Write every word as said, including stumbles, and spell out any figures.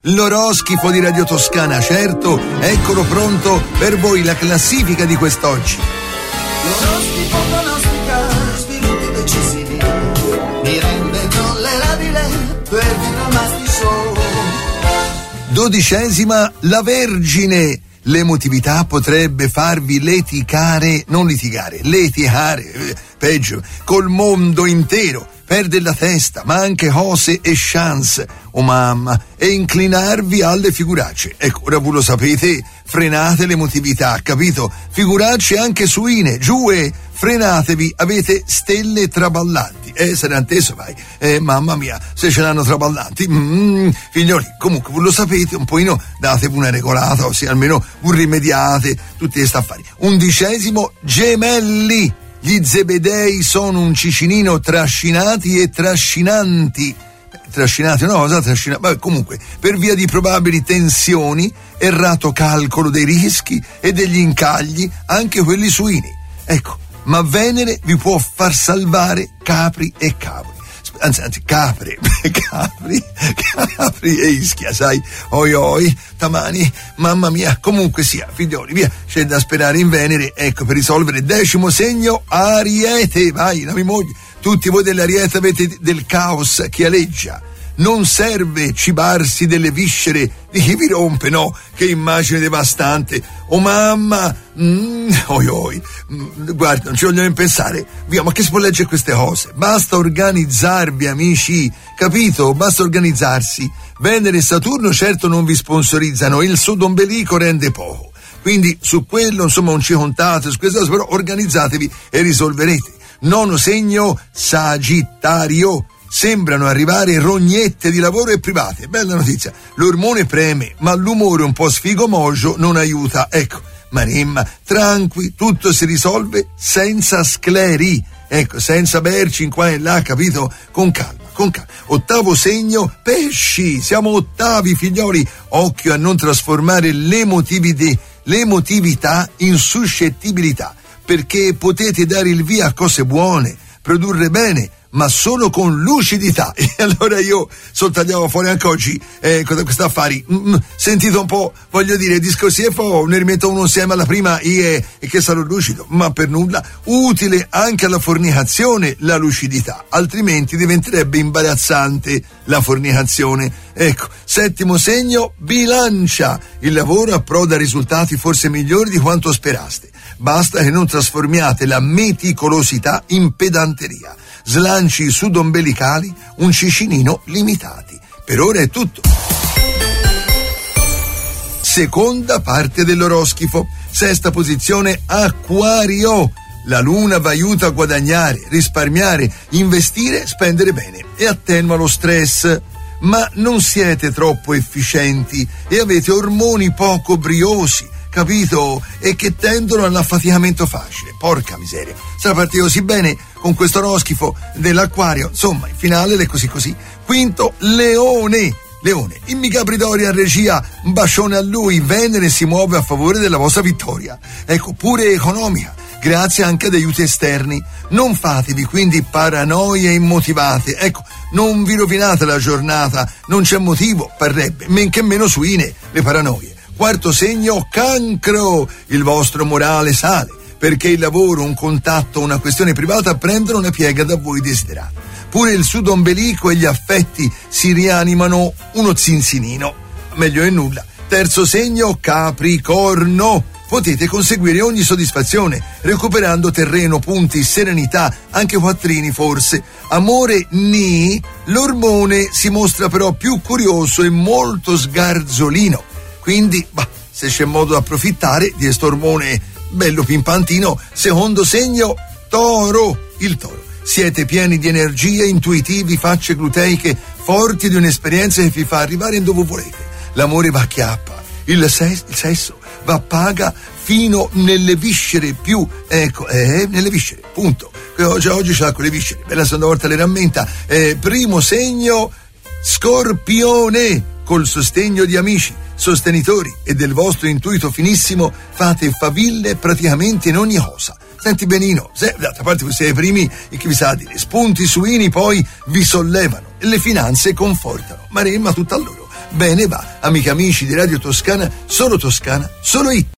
L'oroschifo di Radio Toscana, certo, eccolo pronto per voi la classifica di quest'oggi. L'oroscopo pronostica sviluppi decisivi, mi rende tollerabile per dramasti show. Dodicesima, la Vergine. L'emotività potrebbe farvi litigare, non litigare, litigare, eh, peggio, col mondo intero, perdere la testa, ma anche cose e chance, oh mamma, e inclinarvi alle figuracce. Ecco, ora voi lo sapete, frenate l'emotività, capito? Figuracce anche suine, giù e frenatevi, avete stelle traballanti. Eh, se ne anteso, vai. Eh, mamma mia, se ce l'hanno traballanti. Mm, figlioli, comunque, voi lo sapete, un pochino datevi una regolata, ossia almeno voi rimediate tutti questi affari. Undicesimo, Gemelli. Gli Zebedei sono un cicinino trascinati e trascinanti. Trascinati, no, cosa trascinati? Vabbè, comunque, per via di probabili tensioni, errato calcolo dei rischi e degli incagli, anche quelli suini. Ecco, ma Venere vi può far salvare capri e cavoli. Anzi, anzi, capre, capri, capri e ischia, sai, oi oi, tamani, mamma mia, comunque sia, figlioli, via, c'è da sperare in Venere, ecco, per risolvere. Decimo segno, Ariete, vai, la mia moglie, tutti voi dell'Ariete avete del caos che aleggia. Non serve cibarsi delle viscere di chi vi rompe, no? Che immagine devastante. Oh mamma, mm, oi oi, mm, guarda, non ci vogliono pensare. Via, ma che si può leggere queste cose? Basta organizzarvi, amici, capito? Basta organizzarsi. Venere e Saturno certo non vi sponsorizzano, il sodombelico rende poco. Quindi su quello, insomma, non ci contate, su questo, però organizzatevi e risolverete. Nono segno, Sagittario. Sembrano arrivare rognette di lavoro e private. Bella notizia. L'ormone preme, ma l'umore un po' sfigomogio non aiuta. Ecco, Maremma, tranqui, tutto si risolve senza scleri. Ecco, senza berci in qua e là, capito? Con calma, con calma. Ottavo segno, pesci. Siamo ottavi, figlioli. Occhio a non trasformare l'emotività, l'emotività in suscettibilità, perché potete dare il via a cose buone, produrre bene, ma solo con lucidità. E allora io soltanto fuori anche oggi eh, questi affari, mm, sentite un po', voglio dire, discorsi e poi ne rimetto uno insieme alla prima e, e che sarò lucido, ma per nulla. Utile anche alla fornicazione la lucidità, altrimenti diventerebbe imbarazzante la fornicazione. Ecco, settimo segno, Bilancia. Il lavoro approda risultati forse migliori di quanto speraste. Basta che non trasformiate la meticolosità in pedanteria. Slanci sudombelicali, un cicinino limitati. Per ora è tutto. Seconda parte dell'oroschifo. Sesta posizione, Acquario. La luna vi aiuta a guadagnare, risparmiare, investire, spendere bene e attenua lo stress. Ma non siete troppo efficienti e avete ormoni poco briosi, capito? E che tendono all'affaticamento facile. Porca miseria, sarà partito così bene con questo oroscifo dell'Acquario. Insomma, il finale è così così. Quinto, Leone. Leone, Immi Capridori a regia, un bacione a lui. Venere si muove a favore della vostra vittoria. Ecco, pure economica, grazie anche ad aiuti esterni. Non fatevi quindi paranoie immotivate. Ecco, non vi rovinate la giornata, non c'è motivo, parrebbe, men che meno suine le paranoie. Quarto segno, Cancro. Il vostro morale sale, perché il lavoro, un contatto, una questione privata prendono una piega da voi desiderata. Pure il sudombelico e gli affetti si rianimano uno zinzinino. Meglio è nulla. Terzo segno, Capricorno. Potete conseguire ogni soddisfazione, recuperando terreno, punti, serenità, anche quattrini forse. Amore ni, l'ormone si mostra però più curioso e molto sgarzolino. Quindi, bah, se c'è modo di approfittare di questo ormone bello pimpantino. Secondo segno, Toro. Il Toro. Siete pieni di energie, intuitivi, facce gluteiche, forti di un'esperienza che vi fa arrivare dove volete. L'amore va a chiappa, il, ses- il sesso va a paga fino nelle viscere più, ecco, eh, nelle viscere, punto. Oggi, oggi c'ha quelle viscere, bella seconda volta le rammenta. Eh, primo segno, Scorpione. Col sostegno di amici, sostenitori e del vostro intuito finissimo fate faville praticamente in ogni cosa. Senti benino, se, d'altra parte questi siete i primi e chi vi sa dire, spunti suini poi vi sollevano e le finanze confortano. Maremma tutta a loro. bene va. Amiche amici di Radio Toscana, solo Toscana, solo hit.